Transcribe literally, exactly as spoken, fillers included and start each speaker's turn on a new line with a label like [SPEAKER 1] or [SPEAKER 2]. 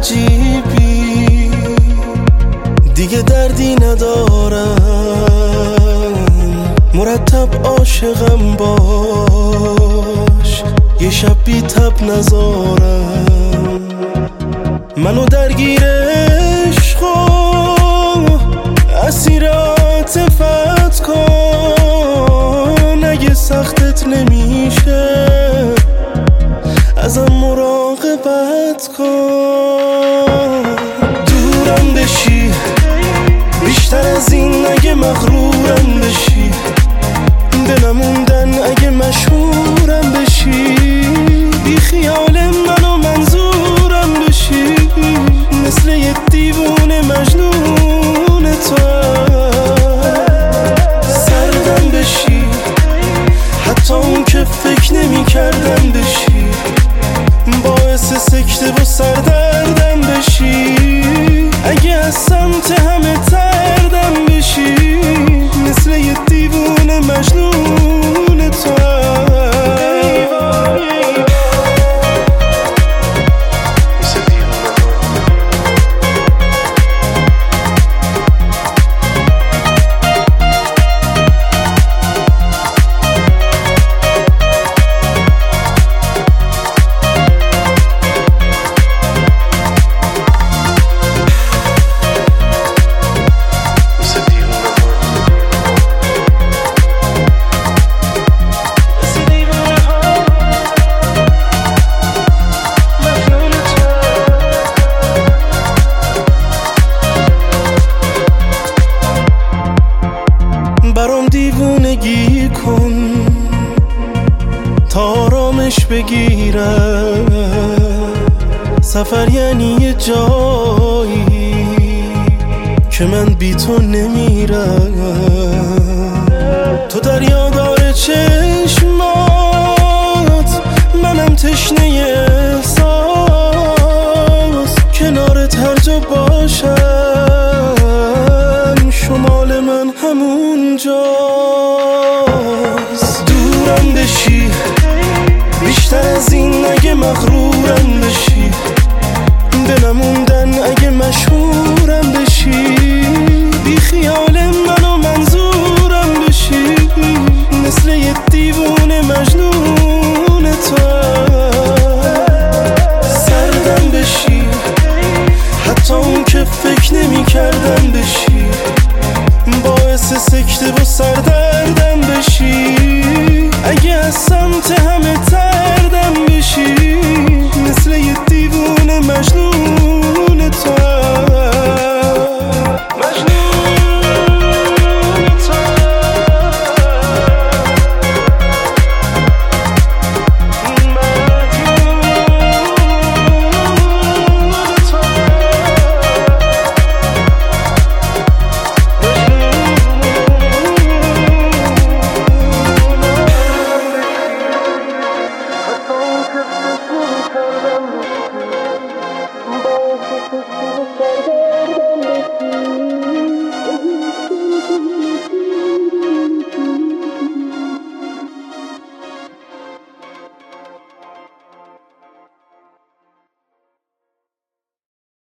[SPEAKER 1] عجیبی، دیگه دردی ندارم، مرتب عاشقم باش، یه شب بی تب نزارم. منو درگیر عشق و اسیر عاطفت کن، اگه سختت نمیشه ازم مراقبت کن. دورم بشی بیشتر از این اگه مغرورم بشی، بنموندن اگه مشهورم بشی، بی خیال من و منظورم بشی، مثل یه دیوونه مجنون تو. سردم بشی حتی اون که فکر نمی کردم بشی، باعث سکته و سردردم بشی، اگه از سمت همه تردم بشی، مثل یه دیوونه مجنون تو. برام دیوونگی کن تا آرامش بگیرم، سفر یعنی یه جایی که من بی تو نمیرم. تو دریا داره چشمات، منم تشنه احساس، کنارت هر جا باشم شمال من همون جاست. دورم بشی بیشتر از این اگه مغرورم بشی، بنموندن اگه مشهورم بشی، بی خیال من و منظورم بشی، مثل یه دیوونه مجنون تو. سردم بشی حتی اون که فکر نمی کردم بشی، باعث سکته و سردردم بشی، اگه از سمت